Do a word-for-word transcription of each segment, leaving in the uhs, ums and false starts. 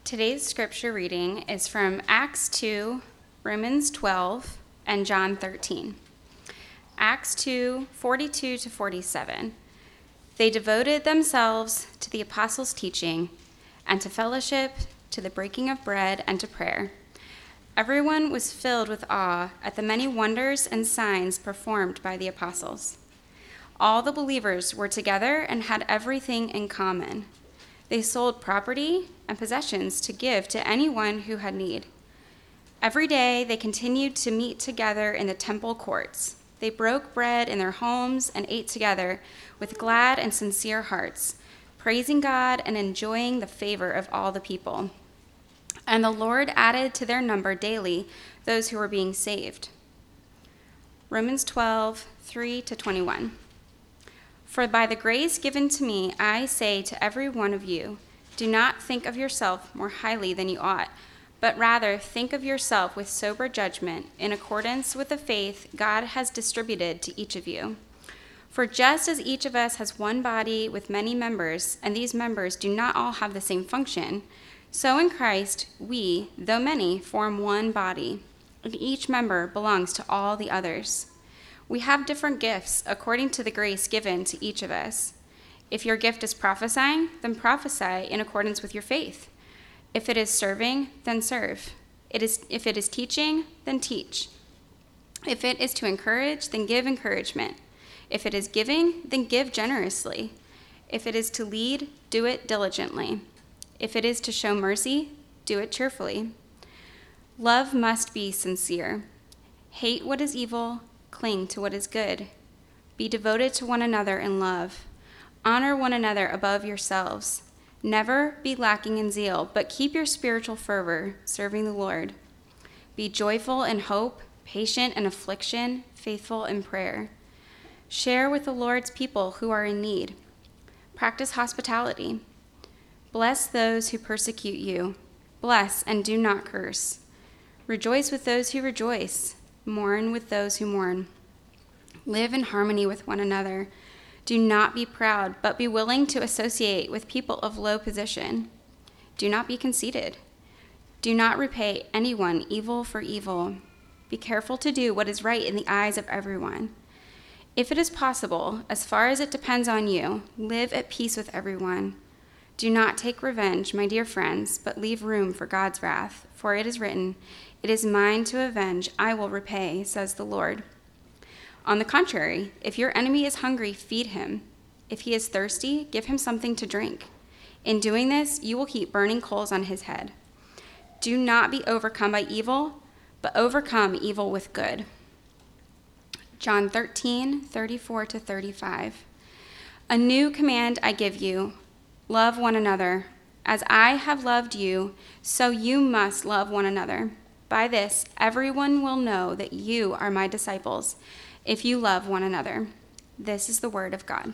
Today's scripture reading is from Acts two, Romans twelve, and John thirteen. Acts two, forty-two to forty-seven. They devoted themselves to the apostles' teaching and to fellowship, to the breaking of bread, and to prayer. Everyone was filled with awe at the many wonders and signs performed by the apostles. All the believers were together and had everything in common. They sold property and possessions to give to anyone who had need. Every day they continued to meet together in the temple courts. They broke bread in their homes and ate together with glad and sincere hearts, praising God and enjoying the favor of all the people. And the Lord added to their number daily those who were being saved. Romans twelve, three to twenty-one. For by the grace given to me, I say to every one of you, do not think of yourself more highly than you ought, but rather think of yourself with sober judgment in accordance with the faith God has distributed to each of you. For just as each of us has one body with many members, and these members do not all have the same function, so in Christ we, though many, form one body, and each member belongs to all the others. We have different gifts according to the grace given to each of us. If your gift is prophesying, then prophesy in accordance with your faith. If it is serving, then serve. It is, if it is teaching, then teach. If it is to encourage, then give encouragement. If it is giving, then give generously. If it is to lead, do it diligently. If it is to show mercy, do it cheerfully. Love must be sincere. Hate what is evil, cling to what is good. Be devoted to one another in love. Honor one another above yourselves. Never be lacking in zeal, but keep your spiritual fervor, serving the Lord. Be joyful in hope, patient in affliction, faithful in prayer. Share with the Lord's people who are in need. Practice hospitality. Bless those who persecute you. Bless and do not curse. Rejoice with those who rejoice. Mourn with those who mourn. Live in harmony with one another. Do not be proud, but be willing to associate with people of low position. Do not be conceited. Do not repay anyone evil for evil. Be careful to do what is right in the eyes of everyone. If it is possible, as far as it depends on you, live at peace with everyone. Do not take revenge, my dear friends, but leave room for God's wrath, for it is written, "It is mine to avenge, I will repay," says the Lord. On the contrary, if your enemy is hungry, feed him. If he is thirsty, give him something to drink. In doing this, you will heap burning coals on his head. Do not be overcome by evil, but overcome evil with good. John thirteen, thirty-four to thirty-five. A new command I give you, love one another. As I have loved you, so you must love one another. By this, everyone will know that you are my disciples, if you love one another. This is the word of God.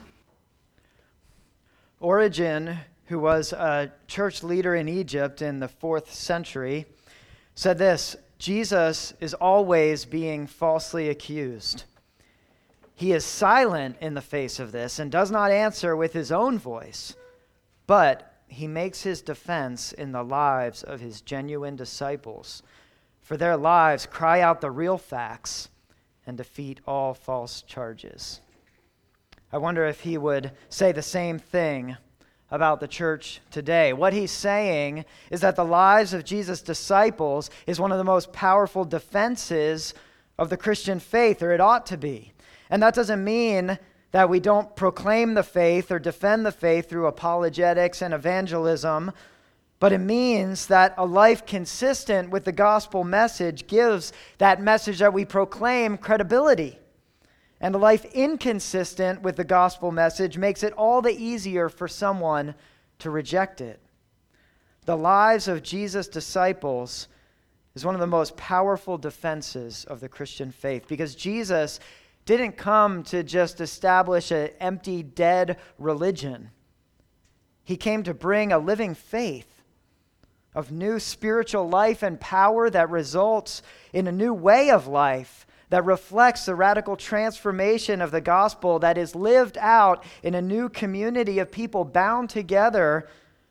Origen, who was a church leader in Egypt in the fourth century, said this: Jesus is always being falsely accused. He is silent in the face of this and does not answer with his own voice, but he makes his defense in the lives of his genuine disciples, for their lives cry out the real facts and defeat all false charges. I wonder if he would say the same thing about the church today. What he's saying is that the lives of Jesus' disciples is one of the most powerful defenses of the Christian faith, or it ought to be. And that doesn't mean that we don't proclaim the faith or defend the faith through apologetics and evangelism, but it means that a life consistent with the gospel message gives that message that we proclaim credibility. And a life inconsistent with the gospel message makes it all the easier for someone to reject it. The lives of Jesus' disciples is one of the most powerful defenses of the Christian faith, because Jesus didn't come to just establish an empty, dead religion. He came to bring a living faith of new spiritual life and power that results in a new way of life that reflects the radical transformation of the gospel that is lived out in a new community of people bound together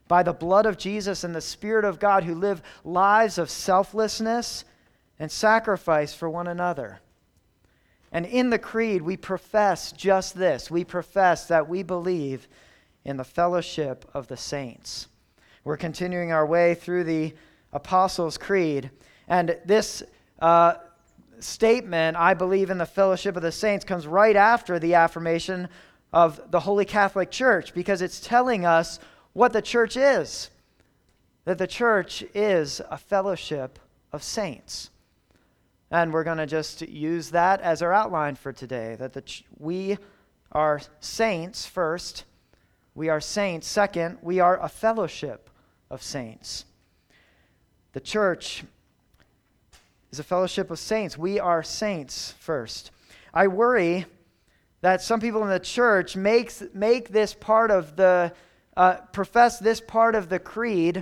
by the blood of Jesus and the Spirit of God, who live lives of selflessness and sacrifice for one another. And in the creed, we profess just this. We profess that we believe in the fellowship of the saints. We're continuing our way through the Apostles' Creed. And this uh, statement, I believe in the fellowship of the saints, comes right after the affirmation of the Holy Catholic Church, because it's telling us what the church is. That the church is a fellowship of saints. And we're going to just use that as our outline for today, that the ch- we are saints first, we are saints second, we are a fellowship of saints. The church is a fellowship of saints. We are saints first. I worry that some people in the church makes, make this part of the, uh, profess this part of the creed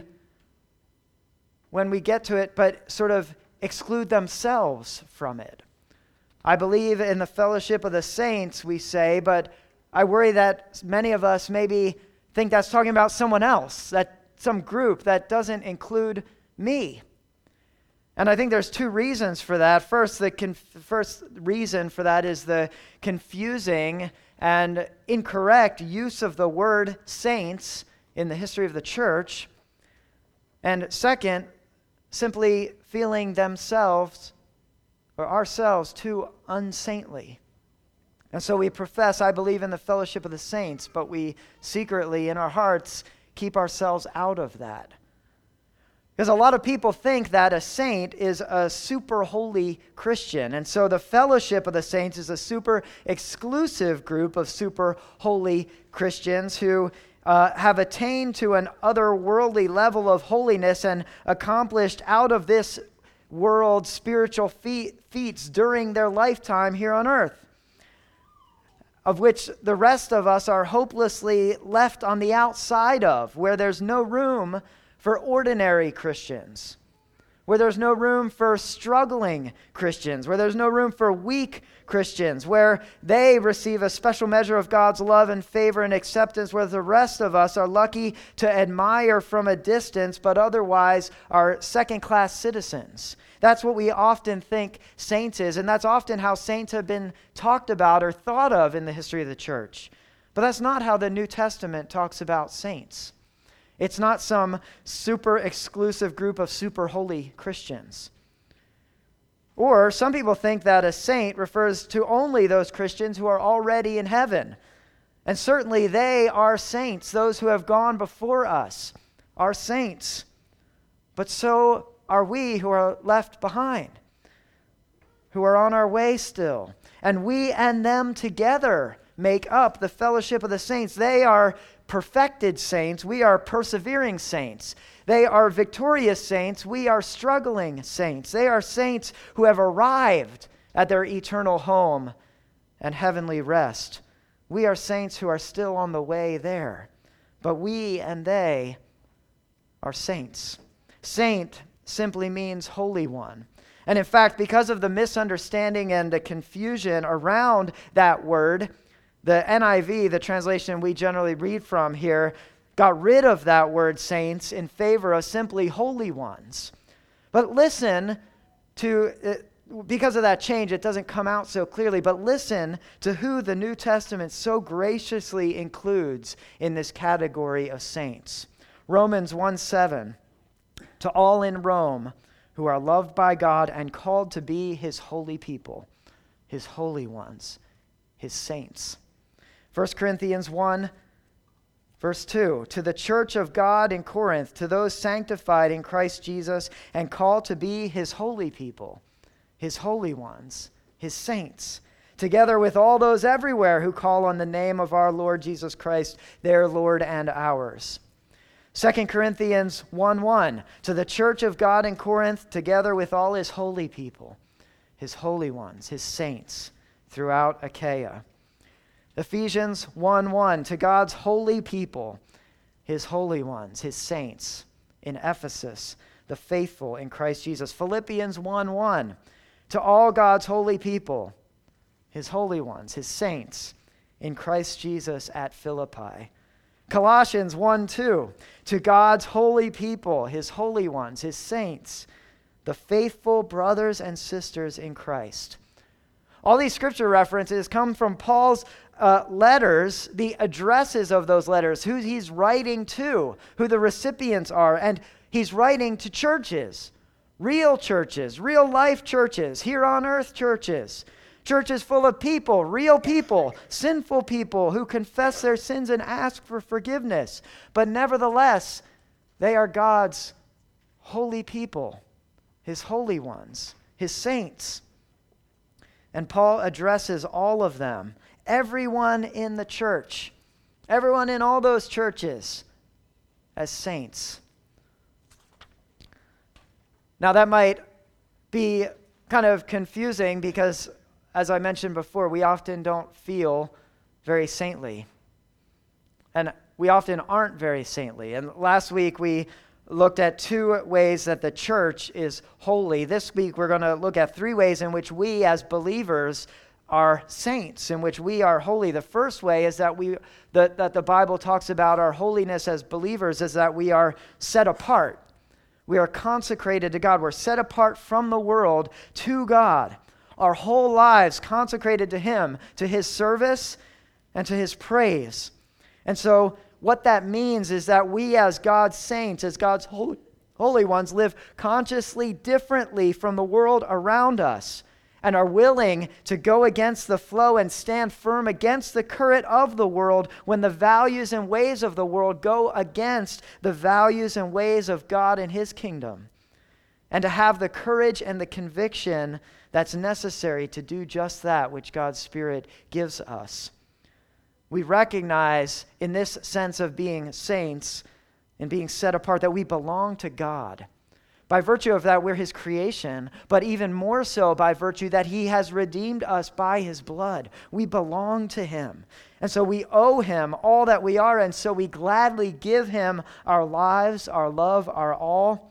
when we get to it, but sort of exclude themselves from it. I believe in the fellowship of the saints, we say, but I worry that many of us maybe think that's talking about someone else, that some group that doesn't include me. And I think there's two reasons for that. First, the conf- first reason for that is the confusing and incorrect use of the word saints in the history of the church. And second, simply feeling themselves or ourselves too unsaintly. And so we profess, I believe in the fellowship of the saints, but we secretly in our hearts keep ourselves out of that. Because a lot of people think that a saint is a super holy Christian. And so the fellowship of the saints is a super exclusive group of super holy Christians who Uh, have attained to an otherworldly level of holiness and accomplished out of this world spiritual fe- feats during their lifetime here on earth, of which the rest of us are hopelessly left on the outside of, where there's no room for ordinary Christians, where there's no room for struggling Christians, where there's no room for weak Christians, where they receive a special measure of God's love and favor and acceptance, where the rest of us are lucky to admire from a distance, but otherwise are second-class citizens. That's what we often think saints is, and that's often how saints have been talked about or thought of in the history of the church. But that's not how the New Testament talks about saints. It's not some super exclusive group of super holy Christians. Or some people think that a saint refers to only those Christians who are already in heaven. And certainly they are saints. Those who have gone before us are saints. But so are we who are left behind, who are on our way still. And we and them together make up the fellowship of the saints. They are perfected saints. We are persevering saints. They are victorious saints. We are struggling saints. They are saints who have arrived at their eternal home and heavenly rest. We are saints who are still on the way there. But we and they are saints. Saint simply means holy one. And in fact, because of the misunderstanding and the confusion around that word, the N I V, the translation we generally read from here, got rid of that word saints in favor of simply holy ones. But listen to, uh, because of that change, it doesn't come out so clearly, but listen to who the New Testament so graciously includes in this category of saints. Romans one seven, to all in Rome who are loved by God and called to be his holy people, his holy ones, his saints. First Corinthians one, verse two, to the church of God in Corinth, to those sanctified in Christ Jesus and called to be his holy people, his holy ones, his saints, together with all those everywhere who call on the name of our Lord Jesus Christ, their Lord and ours. Second Corinthians one one, to the church of God in Corinth, together with all his holy people, his holy ones, his saints throughout Achaia. Ephesians one one, to God's holy people, his holy ones, his saints in Ephesus, the faithful in Christ Jesus. Philippians one one, to all God's holy people, his holy ones, his saints in Christ Jesus at Philippi. Colossians one two, to God's holy people, his holy ones, his saints, the faithful brothers and sisters in Christ. All these scripture references come from Paul's uh, letters, the addresses of those letters, who he's writing to, who the recipients are, and he's writing to churches, real churches, real life churches, here on earth churches, churches full of people, real people, sinful people who confess their sins and ask for forgiveness. But nevertheless, they are God's holy people, his holy ones, his saints. And Paul addresses all of them, everyone in the church, everyone in all those churches, as saints. Now that might be kind of confusing because, as I mentioned before, we often don't feel very saintly. And we often aren't very saintly. And last week we looked at two ways that the church is holy. This week we're going to look at three ways in which we as believers are saints, in which we are holy. The first way is that we that, that the Bible talks about our holiness as believers is that we are set apart. We are consecrated to God. We're set apart from the world to God. Our whole lives consecrated to him, to his service, and to his praise. And so what that means is that we as God's saints, as God's holy, holy ones, live consciously differently from the world around us and are willing to go against the flow and stand firm against the current of the world when the values and ways of the world go against the values and ways of God and his kingdom. And to have the courage and the conviction that's necessary to do just that which God's Spirit gives us. We recognize in this sense of being saints and being set apart that we belong to God. By virtue of that, we're his creation, but even more so by virtue that he has redeemed us by his blood. We belong to him. And so we owe him all that we are, and so we gladly give him our lives, our love, our all.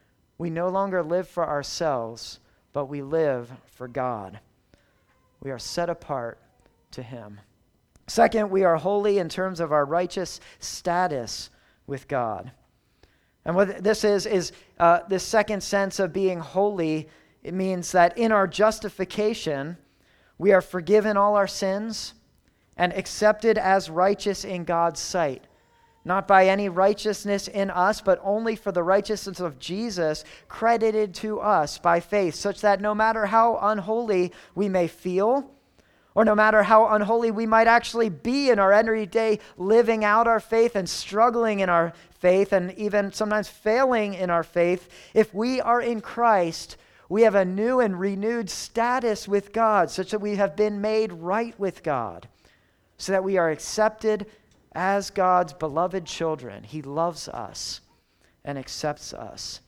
We no longer live for ourselves, but we live for God. We are set apart to him. Second, we are holy in terms of our righteous status with God. And what this is, is uh, this second sense of being holy. It means that in our justification, we are forgiven all our sins and accepted as righteous in God's sight. Not by any righteousness in us, but only for the righteousness of Jesus credited to us by faith, such that no matter how unholy we may feel, or no matter how unholy we might actually be in our everyday living out our faith and struggling in our faith and even sometimes failing in our faith, if we are in Christ, we have a new and renewed status with God, such that we have been made right with God, so that we are accepted as God's beloved children. He loves us and accepts us.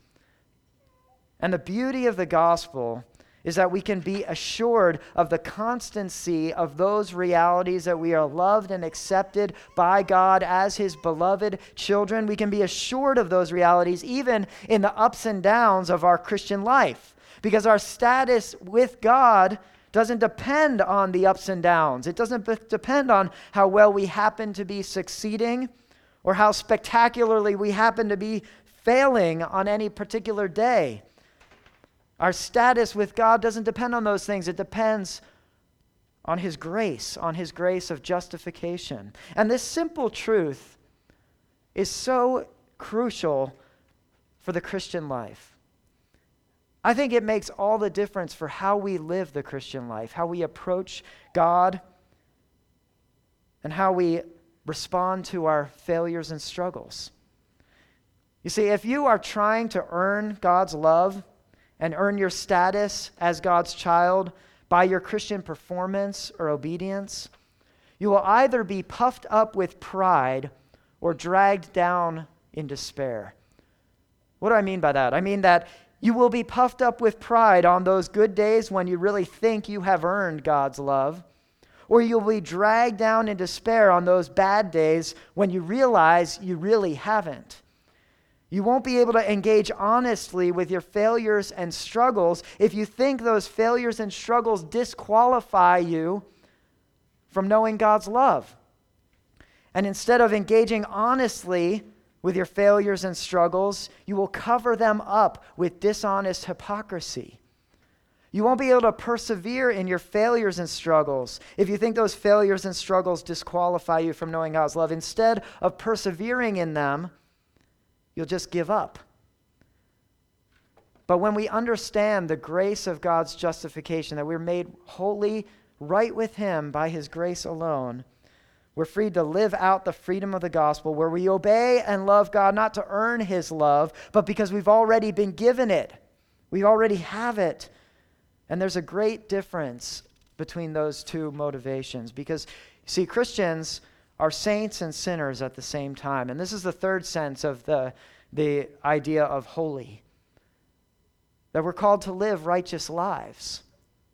And the beauty of the gospel is that we can be assured of the constancy of those realities that we are loved and accepted by God as his beloved children. We can be assured of those realities even in the ups and downs of our Christian life, because our status with God doesn't depend on the ups and downs. It doesn't be- depend on how well we happen to be succeeding or how spectacularly we happen to be failing on any particular day. Our status with God doesn't depend on those things. It depends on his grace, on his grace of justification. And this simple truth is so crucial for the Christian life. I think it makes all the difference for how we live the Christian life, how we approach God, and how we respond to our failures and struggles. You see, if you are trying to earn God's love and earn your status as God's child by your Christian performance or obedience, you will either be puffed up with pride or dragged down in despair. What do I mean by that? I mean that you will be puffed up with pride on those good days when you really think you have earned God's love, or you'll be dragged down in despair on those bad days when you realize you really haven't. You won't be able to engage honestly with your failures and struggles if you think those failures and struggles disqualify you from knowing God's love. And instead of engaging honestly with your failures and struggles, you will cover them up with dishonest hypocrisy. You won't be able to persevere in your failures and struggles if you think those failures and struggles disqualify you from knowing God's love. Instead of persevering in them, you'll just give up. But when we understand the grace of God's justification, that we're made holy right with Him by His grace alone, we're free to live out the freedom of the gospel where we obey and love God not to earn His love, but because we've already been given it. We already have it. And there's a great difference between those two motivations because, see, Christians are saints and sinners at the same time. And this is the third sense of the, the idea of holy, that we're called to live righteous lives,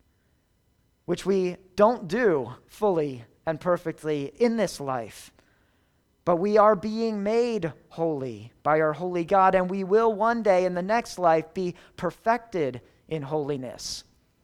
which we don't do fully and perfectly in this life. But we are being made holy by our holy God, and we will one day in the next life be perfected in holiness.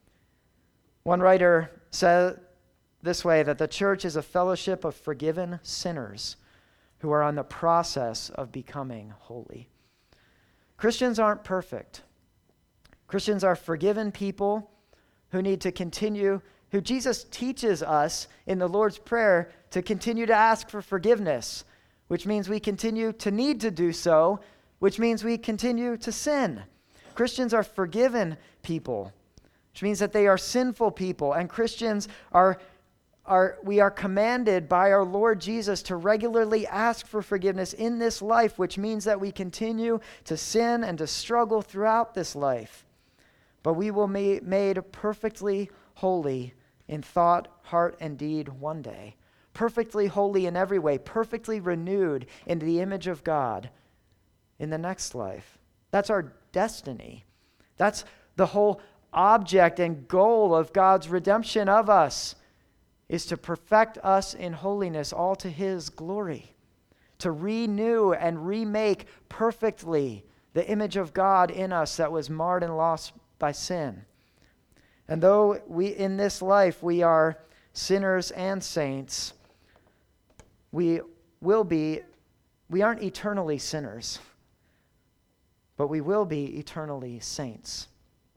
One writer said this way, that the church is a fellowship of forgiven sinners who are on the process of becoming holy. Christians aren't perfect. Christians are forgiven people who need to continue, who Jesus teaches us in the Lord's Prayer to continue to ask for forgiveness, which means we continue to need to do so, which means we continue to sin. Christians are forgiven people, which means that they are sinful people, and Christians are, are we are commanded by our Lord Jesus to regularly ask for forgiveness in this life, which means that we continue to sin and to struggle throughout this life. But we will be made perfectly holy in thought, heart, and deed one day. Perfectly holy in every way, perfectly renewed into the image of God in the next life. That's our destiny. That's the whole object and goal of God's redemption of us, is to perfect us in holiness, all to His glory, to renew and remake perfectly the image of God in us that was marred and lost by sin. And though we in this life we are sinners and saints, we will be, we aren't eternally sinners, but we will be eternally saints.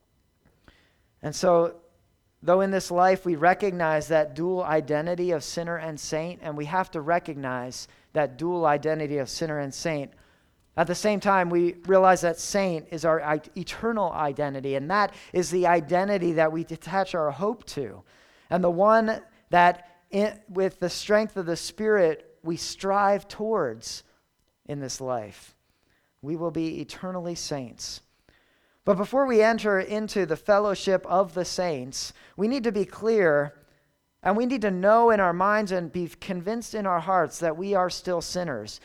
And so, though in this life we recognize that dual identity of sinner and saint, and we have to recognize that dual identity of sinner and saint, at the same time we realize that saint is our I- eternal identity, and that is the identity that we attach our hope to, and the one that in, with the strength of the Spirit we strive towards in this life. We will be eternally saints. But before we enter into the fellowship of the saints, we need to be clear, and we need to know in our minds and be convinced in our hearts that we are still sinners,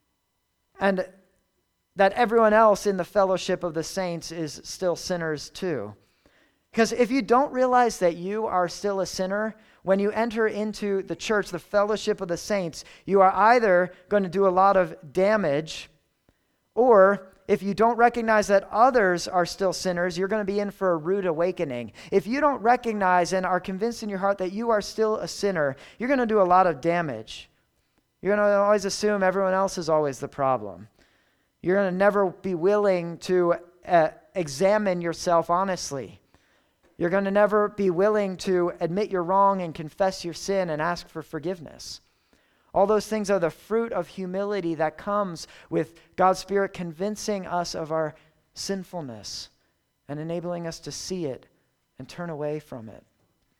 and that everyone else in the fellowship of the saints is still sinners too. Because if you don't realize that you are still a sinner, when you enter into the church, the fellowship of the saints, you are either going to do a lot of damage, or if you don't recognize that others are still sinners, you're going to be in for a rude awakening. If you don't recognize and are convinced in your heart that you are still a sinner, you're going to do a lot of damage. You're going to always assume everyone else is always the problem. You're going to never be willing to uh, examine yourself honestly. You're going to never be willing to admit you're wrong and confess your sin and ask for forgiveness. All those things are the fruit of humility that comes with God's Spirit convincing us of our sinfulness and enabling us to see it and turn away from it.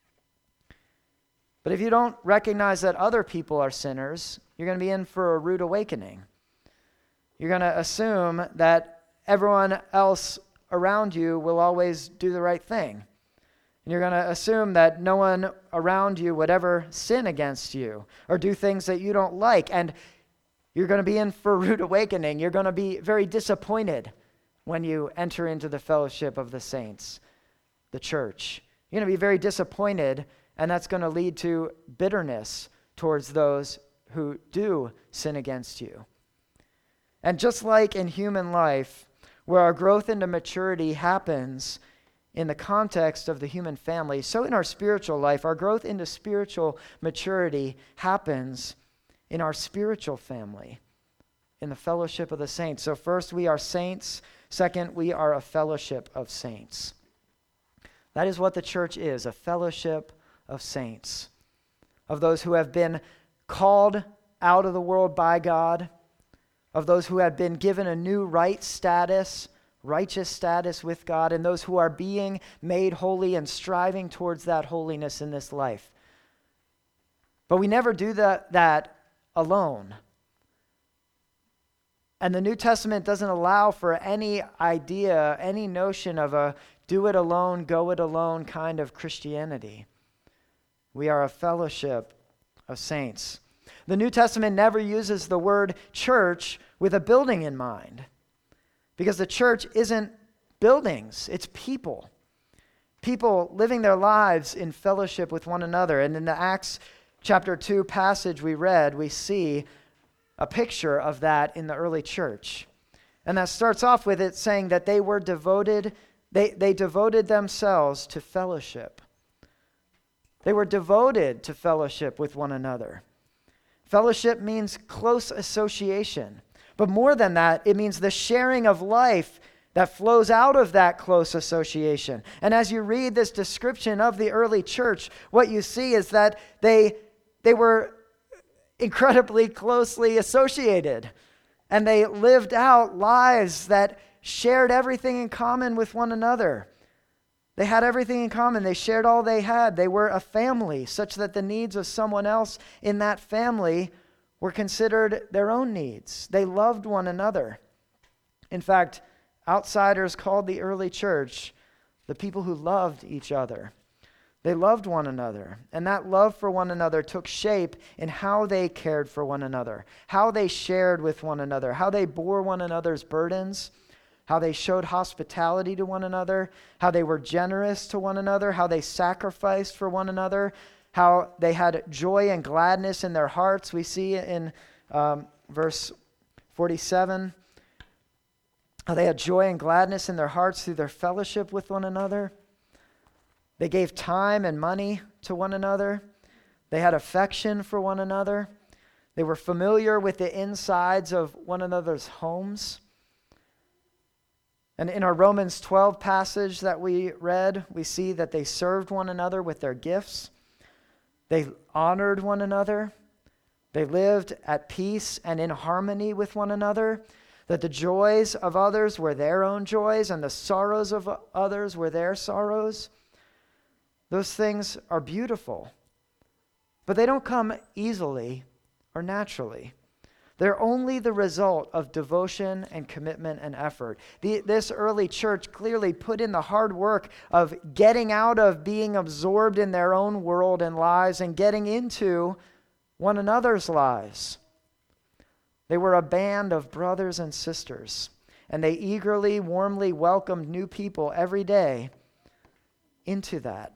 But if you don't recognize that other people are sinners, you're going to be in for a rude awakening. You're going to assume that everyone else around you will always do the right thing. And you're going to assume that no one around you would ever sin against you or do things that you don't like. And you're going to be in for a rude awakening. You're going to be very disappointed when you enter into the fellowship of the saints, the church. You're going to be very disappointed, and that's going to lead to bitterness towards those who do sin against you. And just like in human life, where our growth into maturity happens in the context of the human family, so in our spiritual life, our growth into spiritual maturity happens in our spiritual family, in the fellowship of the saints. So first, we are saints. Second, we are a fellowship of saints. That is what the church is, a fellowship of saints, of those who have been called out of the world by God, of those who have been given a new right status, righteous status with God, and those who are being made holy and striving towards that holiness in this life. But we never do that, that alone. And the New Testament doesn't allow for any idea, any notion of a do it alone, go it alone kind of Christianity. We are a fellowship of saints. The New Testament never uses the word church with a building in mind, because the church isn't buildings, it's people. People living their lives in fellowship with one another. And in the Acts chapter two passage we read, we see a picture of that in the early church. And that starts off with it saying that they were devoted, they, they devoted themselves to fellowship. They were devoted to fellowship with one another. Fellowship means close association. But more than that, it means the sharing of life that flows out of that close association. And as you read this description of the early church, what you see is that they, they were incredibly closely associated. And they lived out lives that shared everything in common with one another. They had everything in common. They shared all they had. They were a family, such that the needs of someone else in that family were considered their own needs. They loved one another. In fact, outsiders called the early church the people who loved each other. They loved one another, and that love for one another took shape in how they cared for one another, how they shared with one another, how they bore one another's burdens, how they showed hospitality to one another, how they were generous to one another, how they sacrificed for one another, how they had joy and gladness in their hearts. We see in um, verse forty-seven, how they had joy and gladness in their hearts through their fellowship with one another. They gave time and money to one another. They had affection for one another. They were familiar with the insides of one another's homes. And in our Romans twelve passage that we read, we see that they served one another with their gifts. They honored one another. They lived at peace and in harmony with one another. That the joys of others were their own joys and the sorrows of others were their sorrows. Those things are beautiful, but they don't come easily or naturally. They're only the result of devotion and commitment and effort. The, this early church clearly put in the hard work of getting out of being absorbed in their own world and lives and getting into one another's lives. They were a band of brothers and sisters, and they eagerly, warmly welcomed new people every day into that.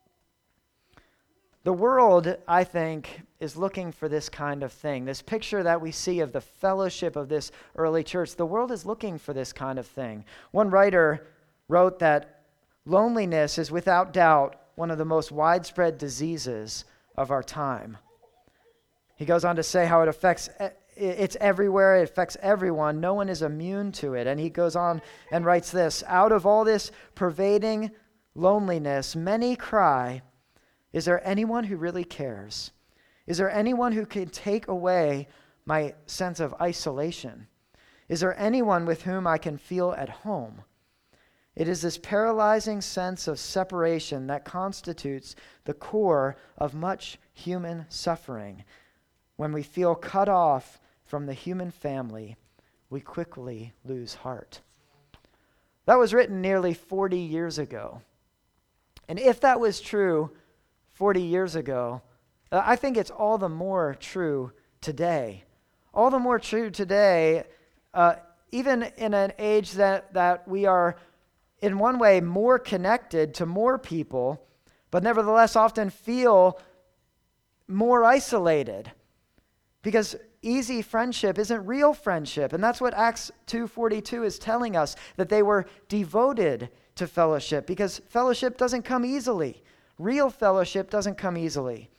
The world, I think, is looking for this kind of thing. This picture that we see of the fellowship of this early church, the world is looking for this kind of thing. One writer wrote that loneliness is without doubt one of the most widespread diseases of our time. He goes on to say how it affects, it's everywhere, it affects everyone. No one is immune to it. And he goes on and writes this, out of all this pervading loneliness, many cry, is there anyone who really cares? Is there anyone who can take away my sense of isolation? Is there anyone with whom I can feel at home? It is this paralyzing sense of separation that constitutes the core of much human suffering. When we feel cut off from the human family, we quickly lose heart. That was written nearly forty years ago. And if that was true forty years ago, uh, I think it's all the more true today. All the more true today, uh, even in an age that, that we are, in one way, more connected to more people, but nevertheless often feel more isolated. Because easy friendship isn't real friendship. And that's what Acts two forty-two is telling us, that they were devoted to fellowship, because fellowship doesn't come easily. Real fellowship doesn't come easily.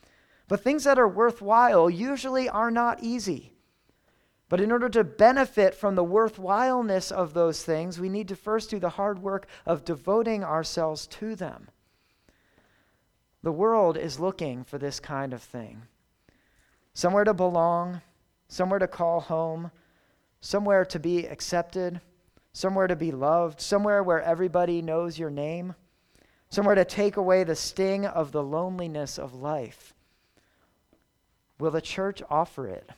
But things that are worthwhile usually are not easy. But in order to benefit from the worthwhileness of those things, we need to first do the hard work of devoting ourselves to them. The world is looking for this kind of thing. Somewhere to belong, somewhere to call home, somewhere to be accepted, somewhere to be loved, somewhere where everybody knows your name, somewhere to take away the sting of the loneliness of life. Will the church offer it?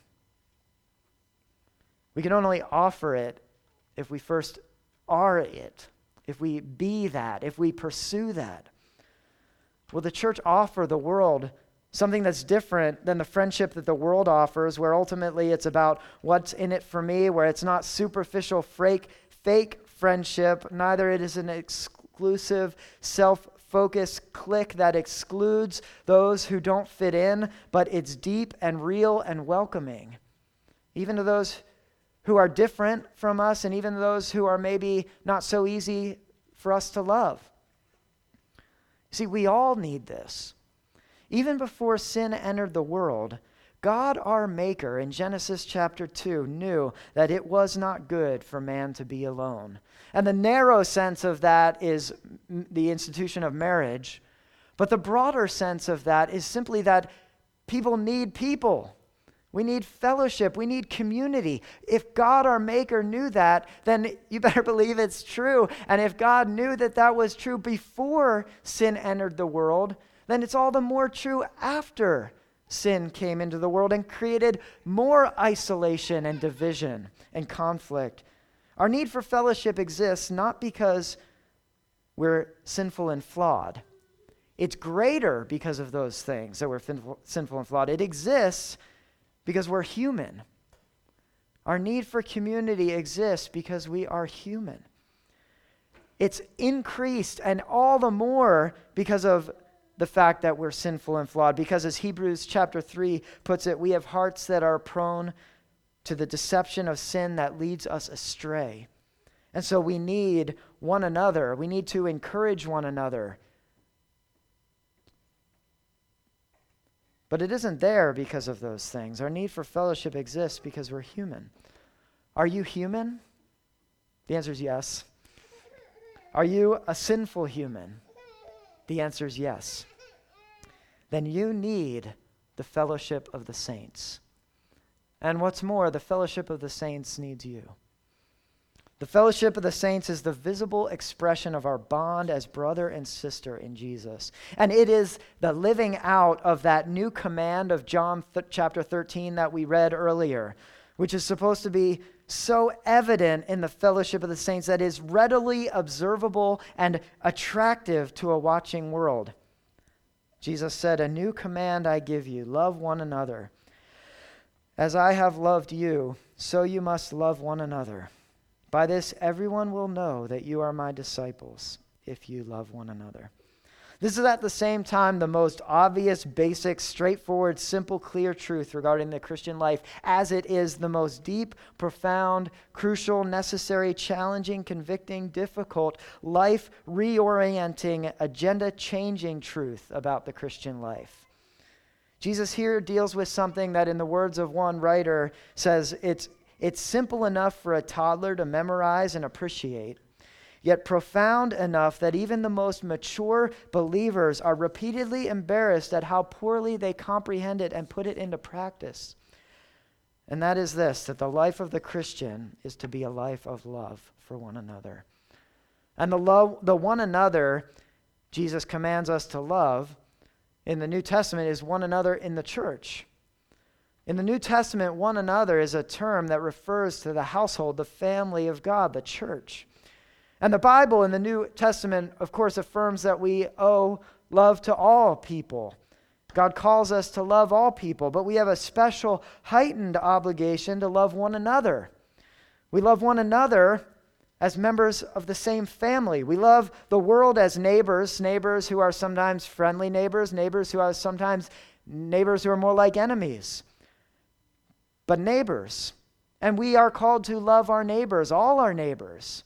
We can only offer it if we first are it, if we be that, if we pursue that. Will the church offer the world something that's different than the friendship that the world offers, where ultimately it's about what's in it for me, where it's not superficial, fake, fake friendship, neither it is an exclusive, self-focused clique that excludes those who don't fit in, but it's deep and real and welcoming, even to those who are different from us, and even those who are maybe not so easy for us to love. See, we all need this. Even before sin entered the world, God our Maker in Genesis chapter two knew that it was not good for man to be alone. And the narrow sense of that is the institution of marriage, but the broader sense of that is simply that people need people. We need fellowship. We need community. If God our Maker knew that, then you better believe it's true. And if God knew that that was true before sin entered the world, then it's all the more true after sin came into the world and created more isolation and division and conflict. Our need for fellowship exists not because we're sinful and flawed. It's greater because of those things that we're sinful and flawed. It exists because we're human. Our need for community exists because we are human. It's increased, and all the more because of the fact that we're sinful and flawed. Because as Hebrews chapter three puts it, we have hearts that are prone to the deception of sin that leads us astray. And so we need one another. We need to encourage one another. But it isn't there because of those things. Our need for fellowship exists because we're human. Are you human? The answer is yes. Are you a sinful human? The answer is yes. Then you need the fellowship of the saints. And what's more, the fellowship of the saints needs you. The fellowship of the saints is the visible expression of our bond as brother and sister in Jesus. And it is the living out of that new command of John th- chapter thirteen that we read earlier, which is supposed to be so evident in the fellowship of the saints that is readily observable and attractive to a watching world. Jesus said, "A new command I give you, love one another. As I have loved you, so you must love one another. By this, everyone will know that you are my disciples, if you love one another." This is at the same time the most obvious, basic, straightforward, simple, clear truth regarding the Christian life, as it is the most deep, profound, crucial, necessary, challenging, convicting, difficult, life reorienting, agenda changing truth about the Christian life. Jesus here deals with something that, in the words of one writer, says it's It's simple enough for a toddler to memorize and appreciate, yet profound enough that even the most mature believers are repeatedly embarrassed at how poorly they comprehend it and put it into practice. And that is this, that the life of the Christian is to be a life of love for one another. And the love, the one another Jesus commands us to love in the New Testament is one another in the church. In the New Testament, one another is a term that refers to the household, the family of God, the church. And the Bible in the New Testament, of course, affirms that we owe love to all people. God calls us to love all people, but we have a special heightened obligation to love one another. We love one another as members of the same family. We love the world as neighbors, neighbors who are sometimes friendly neighbors, neighbors who are sometimes neighbors who are more like enemies. But neighbors. And we are called to love our neighbors, all our neighbors.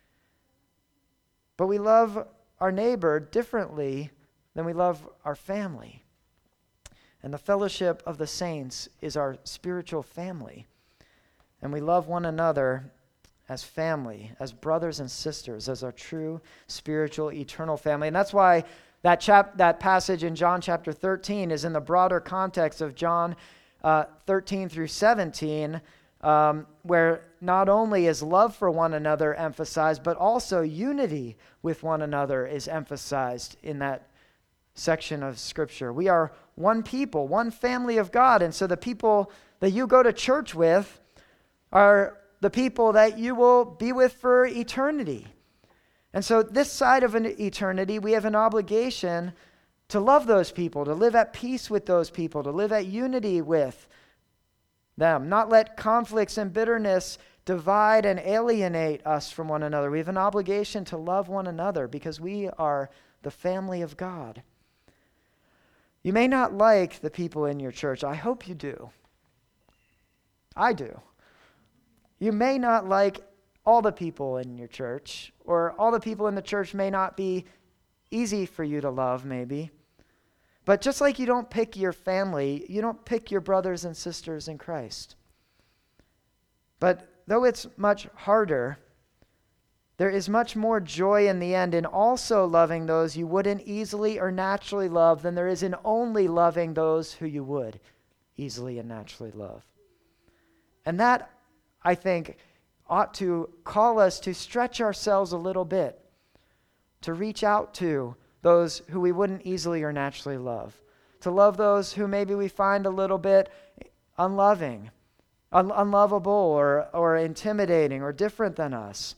But we love our neighbor differently than we love our family. And the fellowship of the saints is our spiritual family. And we love one another as family, as brothers and sisters, as our true spiritual eternal family. And that's why that chap that passage in John chapter thirteen is in the broader context of John uh, thirteen through seventeen, um, where not only is love for one another emphasized, but also unity with one another is emphasized in that section of Scripture. We are one people, one family of God. And so the people that you go to church with are the people that you will be with for eternity. And so this side of an eternity, we have an obligation to love those people, to live at peace with those people, to live at unity with them, not let conflicts and bitterness divide and alienate us from one another. We have an obligation to love one another because we are the family of God. You may not like the people in your church. I hope you do. I do. You may not like all the people in your church, or all the people in the church may not be easy for you to love, maybe. But just like you don't pick your family, you don't pick your brothers and sisters in Christ. But though it's much harder, there is much more joy in the end in also loving those you wouldn't easily or naturally love than there is in only loving those who you would easily and naturally love. And that, I think, ought to call us to stretch ourselves a little bit, to reach out to those who we wouldn't easily or naturally love, to love those who maybe we find a little bit unloving, un- unlovable or, or intimidating or different than us.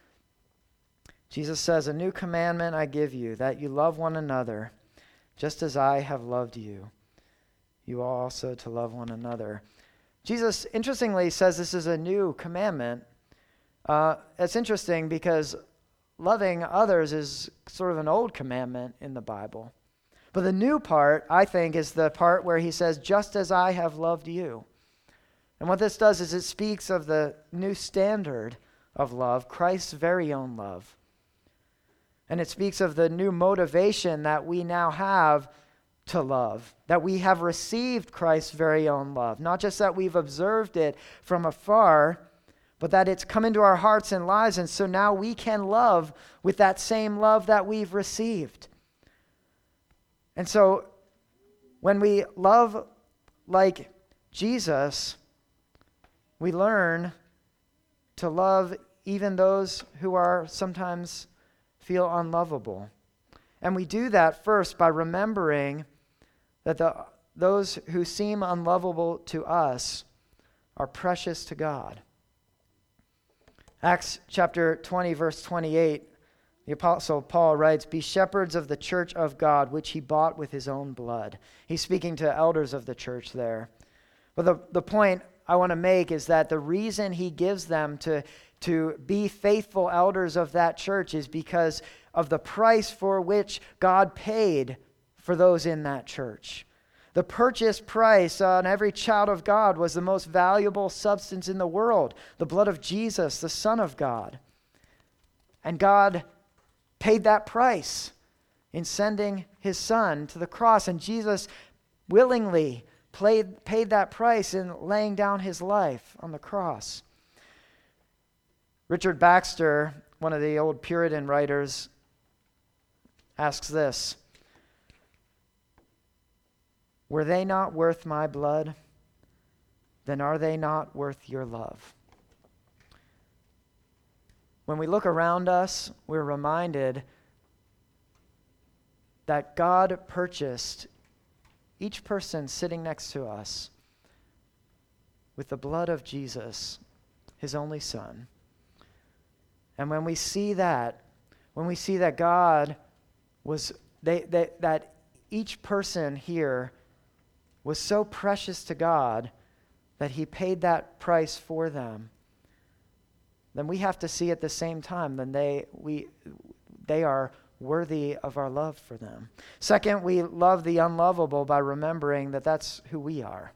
Jesus says, "A new commandment I give you, that you love one another, just as I have loved you. You are also to love one another." Jesus, interestingly, says this is a new commandment. Uh, it's interesting because loving others is sort of an old commandment in the Bible. But the new part, I think, is the part where he says, "Just as I have loved you." And what this does is it speaks of the new standard of love, Christ's very own love. And it speaks of the new motivation that we now have to love, that we have received Christ's very own love. Not just that we've observed it from afar, but that it's come into our hearts and lives, and so now we can love with that same love that we've received. And so when we love like Jesus, we learn to love even those who are sometimes feel unlovable. And we do that first by remembering that the, those who seem unlovable to us are precious to God. Acts chapter twenty, verse twenty-eight, the Apostle Paul writes, "Be shepherds of the church of God, which he bought with his own blood." He's speaking to elders of the church there. But the, the point I want to make is that the reason he gives them to, to be faithful elders of that church is because of the price for which God paid for those in that church. The purchase price on every child of God was the most valuable substance in the world, the blood of Jesus, the Son of God. And God paid that price in sending his Son to the cross, and Jesus willingly played, paid that price in laying down his life on the cross. Richard Baxter, one of the old Puritan writers, asks this: "Were they not worth my blood? Then are they not worth your love?" When we look around us, we're reminded that God purchased each person sitting next to us with the blood of Jesus, his only Son. And when we see that, when we see that God was, they, they, that each person here was so precious to God that he paid that price for them, then we have to see at the same time that they, we, they are worthy of our love for them. Second, we love the unlovable by remembering that that's who we are.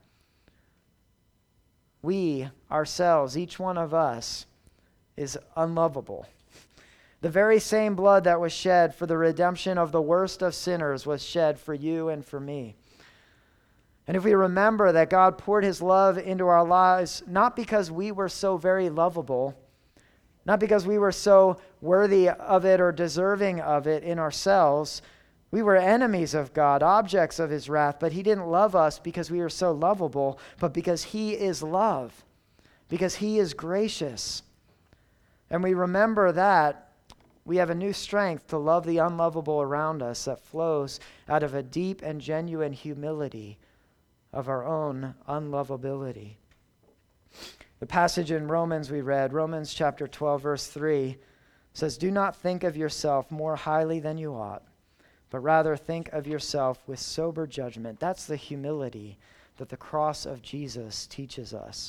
We ourselves, each one of us, is unlovable. The very same blood that was shed for the redemption of the worst of sinners was shed for you and for me. And if we remember that God poured his love into our lives, not because we were so very lovable, not because we were so worthy of it or deserving of it in ourselves. We were enemies of God, objects of his wrath, but he didn't love us because we were so lovable, but because he is love, because he is gracious. And we remember that, we have a new strength to love the unlovable around us that flows out of a deep and genuine humility of our own unlovability. The passage in Romans we read, Romans chapter twelve, verse three, says, "Do not think of yourself more highly than you ought, but rather think of yourself with sober judgment." That's the humility that the cross of Jesus teaches us.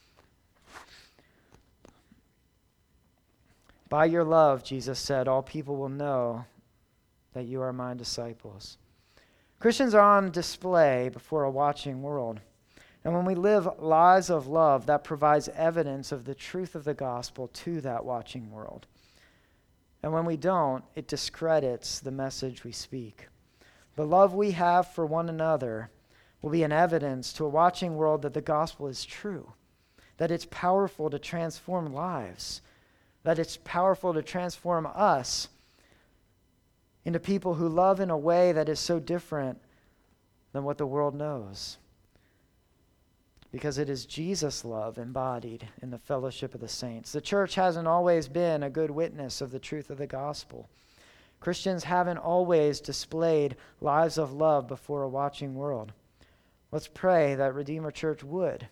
"By your love," Jesus said, "all people will know that you are my disciples." Christians are on display before a watching world. And when we live lives of love, that provides evidence of the truth of the gospel to that watching world. And when we don't, it discredits the message we speak. The love we have for one another will be an evidence to a watching world that the gospel is true, that it's powerful to transform lives, that it's powerful to transform us into people who love in a way that is so different than what the world knows. Because it is Jesus' love embodied in the fellowship of the saints. The church hasn't always been a good witness of the truth of the gospel. Christians haven't always displayed lives of love before a watching world. Let's pray that Redeemer Church would.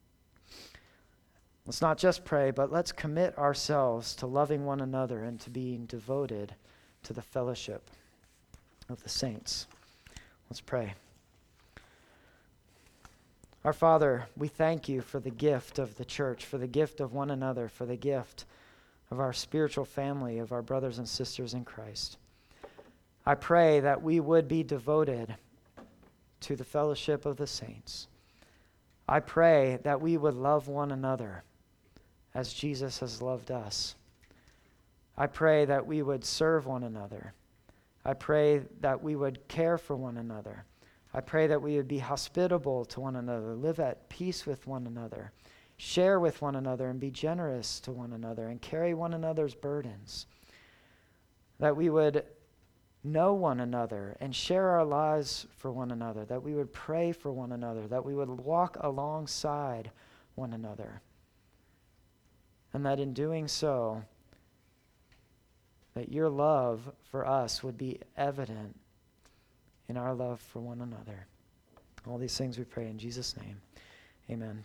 Let's not just pray, but let's commit ourselves to loving one another and to being devoted to the fellowship of the saints. Let's pray. Our Father, we thank you for the gift of the church, for the gift of one another, for the gift of our spiritual family, of our brothers and sisters in Christ. I pray that we would be devoted to the fellowship of the saints. I pray that we would love one another as Jesus has loved us. I pray that we would serve one another. I pray that we would care for one another. I pray that we would be hospitable to one another, live at peace with one another, share with one another, and be generous to one another, and carry one another's burdens. That we would know one another and share our lives for one another, that we would pray for one another, that we would walk alongside one another, and that in doing so, that your love for us would be evident in our love for one another. All these things we pray in Jesus' name. Amen.